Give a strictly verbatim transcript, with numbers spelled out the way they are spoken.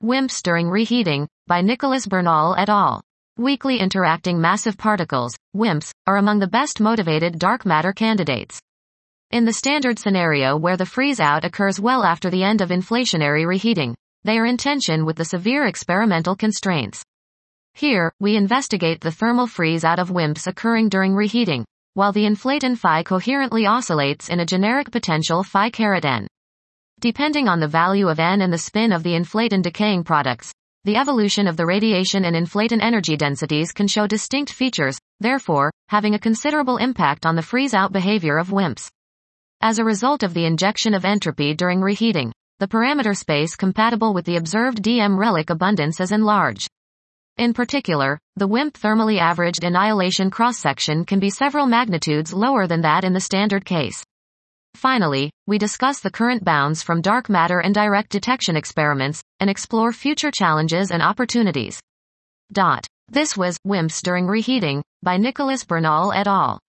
WIMPs during reheating, by Nicholas Bernal et al. Weakly interacting massive particles, WIMPs, are among the best motivated dark matter candidates. In the standard scenario where the freeze-out occurs well after the end of inflationary reheating, they are in tension with the severe experimental constraints. Here, we investigate the thermal freeze-out of WIMPs occurring during reheating, while the inflaton phi coherently oscillates in a generic potential phi caret n. Depending on the value of n and the spin of the inflaton decaying products, the evolution of the radiation and inflaton energy densities can show distinct features, therefore, having a considerable impact on the freeze-out behavior of WIMPs. As a result of the injection of entropy during reheating, the parameter space compatible with the observed D M relic abundance is enlarged. In particular, the WIMP thermally averaged annihilation cross-section can be several magnitudes lower than that in the standard case. Finally, we discuss the current bounds from dark matter and direct detection experiments, and explore future challenges and opportunities. Dot. This was WIMPs during reheating, by Nicholas Bernal et al.